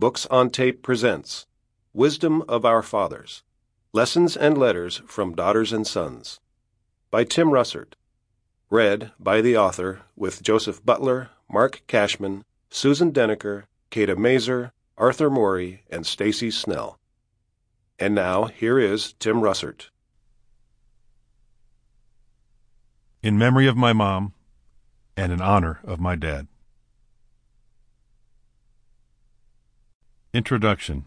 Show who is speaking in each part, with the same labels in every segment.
Speaker 1: Books on Tape presents Wisdom of Our Fathers, Lessons and Letters from Daughters and Sons, by Tim Russert. Read by the author with Joseph Butler, Mark Cashman, Susan Denneker, Kata Mazer, Arthur Morey, and Stacy Snell. And now, here is Tim Russert.
Speaker 2: In memory of my mom and in honor of my dad. Introduction.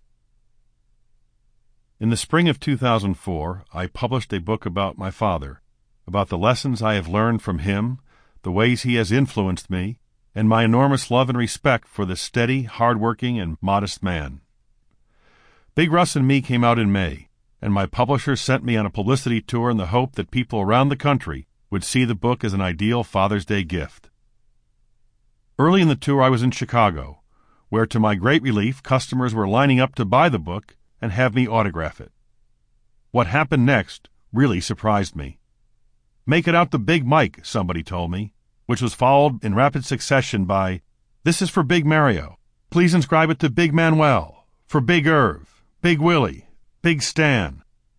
Speaker 2: In the spring of 2004, I published a book about my father, about the lessons I have learned from him, the ways he has influenced me, and my enormous love and respect for this steady, hard-working, and modest man. Big Russ and Me came out in May, and my publisher sent me on a publicity tour in the hope that people around the country would see the book as an ideal Father's Day gift. Early in the tour, I was in Chicago, where to my great relief, customers were lining up to buy the book and have me autograph it. What happened next really surprised me. "Make it out to Big Mike," somebody told me, which was followed in rapid succession by, "This is for Big Mario. Please inscribe it to Big Manuel, for Big Irv, Big Willie, Big Stan."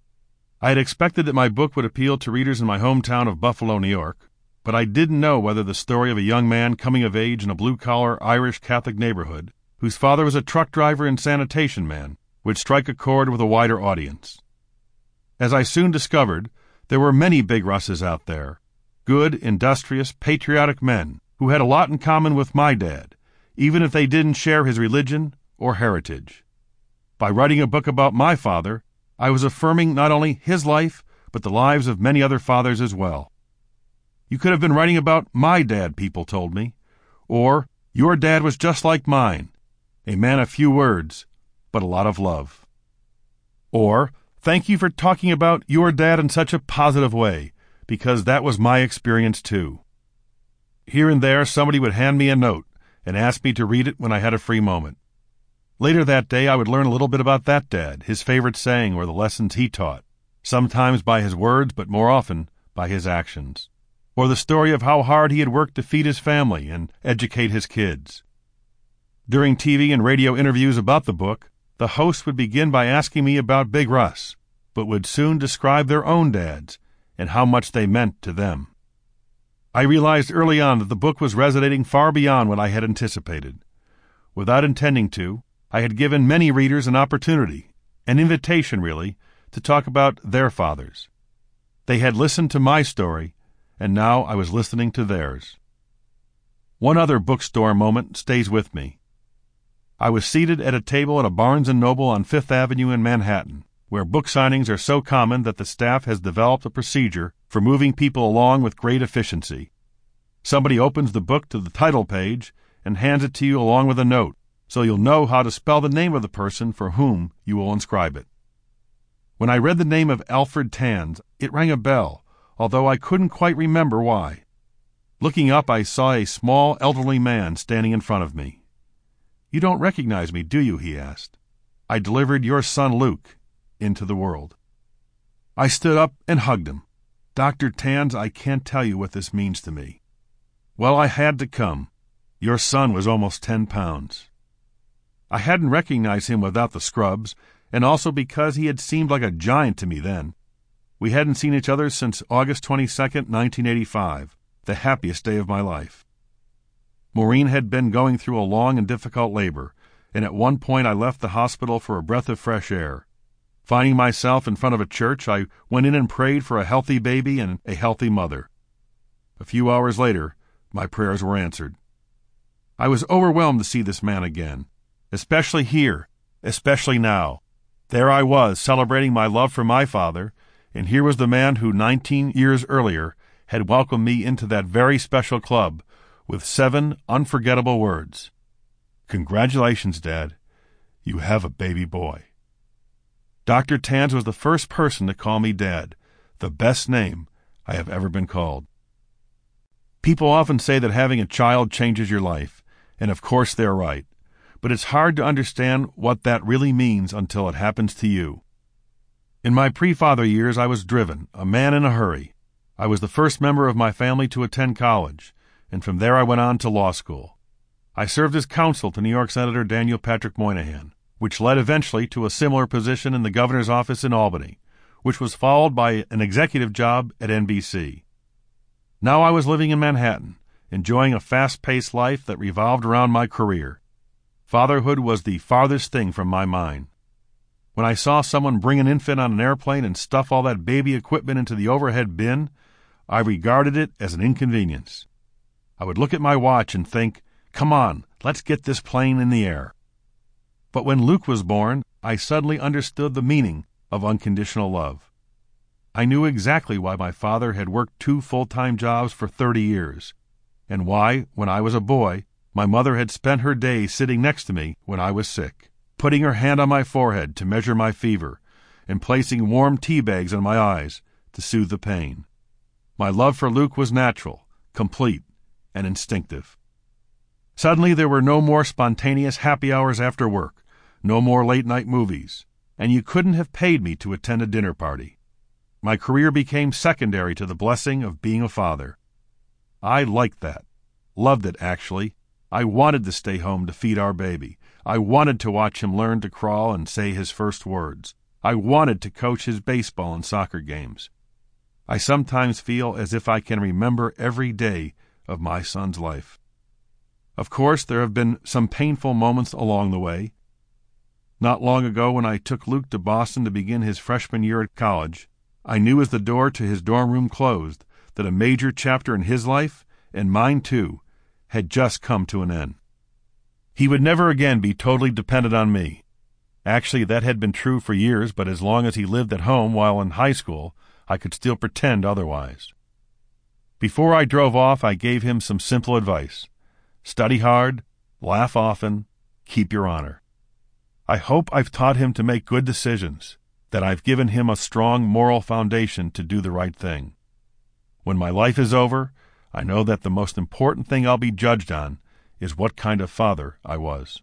Speaker 2: I had expected that my book would appeal to readers in my hometown of Buffalo, New York, but I didn't know whether the story of a young man coming of age in a blue-collar Irish Catholic neighborhood, whose father was a truck driver and sanitation man, would strike a chord with a wider audience. As I soon discovered, there were many Big Russes out there, good, industrious, patriotic men who had a lot in common with my dad, even if they didn't share his religion or heritage. By writing a book about my father, I was affirming not only his life, but the lives of many other fathers as well. "You could have been writing about my dad," people told me, or "Your dad was just like mine, a man of few words, but a lot of love." Or, "Thank you for talking about your dad in such a positive way, because that was my experience too." Here and there, somebody would hand me a note and ask me to read it when I had a free moment. Later that day, I would learn a little bit about that dad, his favorite saying or the lessons he taught, sometimes by his words, but more often by his actions. Or the story of how hard he had worked to feed his family and educate his kids. During TV and radio interviews about the book, the host would begin by asking me about Big Russ, but would soon describe their own dads and how much they meant to them. I realized early on that the book was resonating far beyond what I had anticipated. Without intending to, I had given many readers an opportunity, an invitation really, to talk about their fathers. They had listened to my story, and now I was listening to theirs. One other bookstore moment stays with me. I was seated at a table at a Barnes & Noble on Fifth Avenue in Manhattan, where book signings are so common that the staff has developed a procedure for moving people along with great efficiency. Somebody opens the book to the title page and hands it to you along with a note, so you'll know how to spell the name of the person for whom you will inscribe it. When I read the name of Alfred Tanz, it rang a bell, although I couldn't quite remember why. Looking up, I saw a small, elderly man standing in front of me. "You don't recognize me, do you?" he asked. "I delivered your son Luke into the world." I stood up and hugged him. "Dr. Tanz, I can't tell you what this means to me." "Well, I had to come. Your son was almost 10 pounds. I hadn't recognized him without the scrubs, and also because he had seemed like a giant to me then. We hadn't seen each other since August 22nd, 1985, the happiest day of my life. Maureen had been going through a long and difficult labor, and at one point I left the hospital for a breath of fresh air. Finding myself in front of a church, I went in and prayed for a healthy baby and a healthy mother. A few hours later, my prayers were answered. I was overwhelmed to see this man again, especially here, especially now. There I was, celebrating my love for my father, and here was the man who 19 years earlier had welcomed me into that very special club with 7 unforgettable words. "Congratulations, Dad. You have a baby boy." Dr. Tanz was the first person to call me Dad, the best name I have ever been called. People often say that having a child changes your life, and of course they're right. But it's hard to understand what that really means until it happens to you. In my pre-father years, I was driven, a man in a hurry. I was the first member of my family to attend college, and from there I went on to law school. I served as counsel to New York Senator Daniel Patrick Moynihan, which led eventually to a similar position in the governor's office in Albany, which was followed by an executive job at NBC. Now I was living in Manhattan, enjoying a fast-paced life that revolved around my career. Fatherhood was the farthest thing from my mind. When I saw someone bring an infant on an airplane and stuff all that baby equipment into the overhead bin, I regarded it as an inconvenience. I would look at my watch and think, "Come on, let's get this plane in the air." But when Luke was born, I suddenly understood the meaning of unconditional love. I knew exactly why my father had worked 2 full-time jobs for 30 years, and why, when I was a boy, my mother had spent her days sitting next to me when I was sick, putting her hand on my forehead to measure my fever, and placing warm tea bags on my eyes to soothe the pain. My love for Luke was natural, complete, and instinctive. Suddenly there were no more spontaneous happy hours after work, no more late-night movies, and you couldn't have paid me to attend a dinner party. My career became secondary to the blessing of being a father. I liked that. Loved it, actually. I wanted to stay home to feed our baby. I wanted to watch him learn to crawl and say his first words. I wanted to coach his baseball and soccer games. I sometimes feel as if I can remember every day of my son's life. Of course, there have been some painful moments along the way. Not long ago, when I took Luke to Boston to begin his freshman year at college, I knew as the door to his dorm room closed that a major chapter in his life, and mine too, had just come to an end. He would never again be totally dependent on me. Actually, that had been true for years, but as long as he lived at home while in high school, I could still pretend otherwise. Before I drove off, I gave him some simple advice. Study hard, laugh often, keep your honor. I hope I've taught him to make good decisions, that I've given him a strong moral foundation to do the right thing. When my life is over, I know that the most important thing I'll be judged on is what kind of father I was.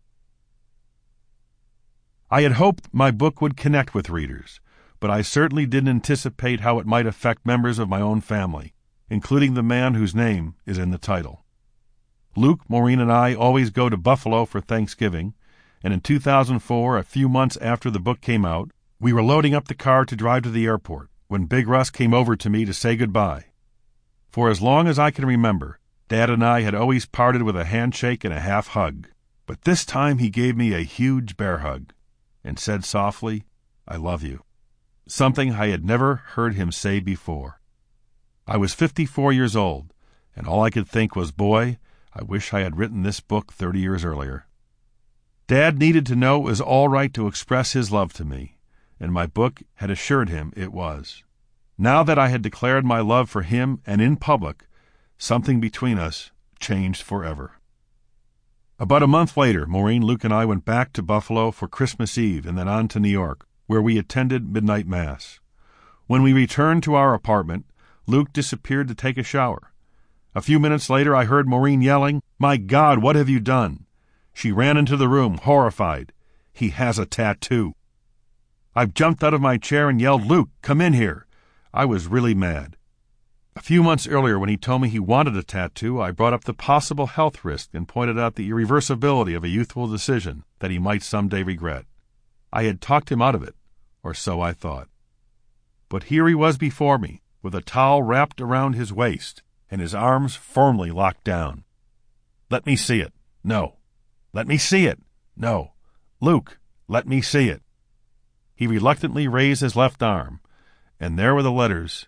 Speaker 2: I had hoped my book would connect with readers, but I certainly didn't anticipate how it might affect members of my own family, including the man whose name is in the title. Luke, Maureen, and I always go to Buffalo for Thanksgiving, and in 2004, a few months after the book came out, we were loading up the car to drive to the airport when Big Russ came over to me to say goodbye. For as long as I can remember, Dad and I had always parted with a handshake and a half hug, but this time he gave me a huge bear hug and said softly, "I love you," something I had never heard him say before. I was 54 years old, and all I could think was, boy, I wish I had written this book 30 years earlier. Dad needed to know it was all right to express his love to me, and my book had assured him it was. Now that I had declared my love for him and in public, something between us changed forever. About a month later, Maureen, Luke, and I went back to Buffalo for Christmas Eve and then on to New York, where we attended midnight mass. When we returned to our apartment, Luke disappeared to take a shower. A few minutes later, I heard Maureen yelling, "My God, what have you done?" She ran into the room, horrified. "He has a tattoo." I jumped out of my chair and yelled, "Luke, come in here." I was really mad. A few months earlier, when he told me he wanted a tattoo, I brought up the possible health risk and pointed out the irreversibility of a youthful decision that he might someday regret. I had talked him out of it, or so I thought. But here he was before me, with a towel wrapped around his waist and his arms firmly locked down. "Let me see it." "No." "Let me see it." "No." "Luke, let me see it." He reluctantly raised his left arm, and there were the letters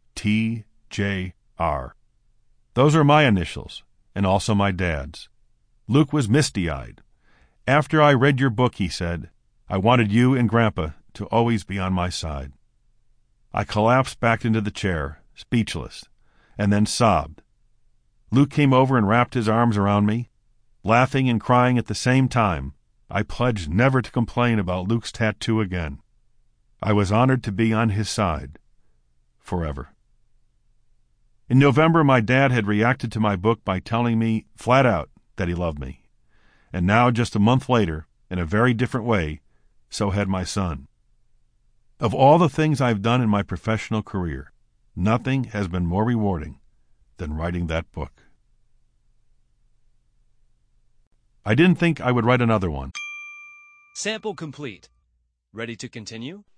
Speaker 2: T.J.R. Those are my initials, and also my dad's. Luke was misty-eyed. "After I read your book," he said, "I wanted you and Grandpa to always be on my side." I collapsed back into the chair, speechless, and then sobbed. Luke came over and wrapped his arms around me. Laughing and crying at the same time, I pledged never to complain about Luke's tattoo again. I was honored to be on his side, forever. In November, my dad had reacted to my book by telling me, flat out, that he loved me. And now, just a month later, in a very different way, so had my son. Of all the things I've done in my professional career, nothing has been more rewarding than writing that book. I didn't think I would write another one.
Speaker 3: Sample complete. Ready to continue?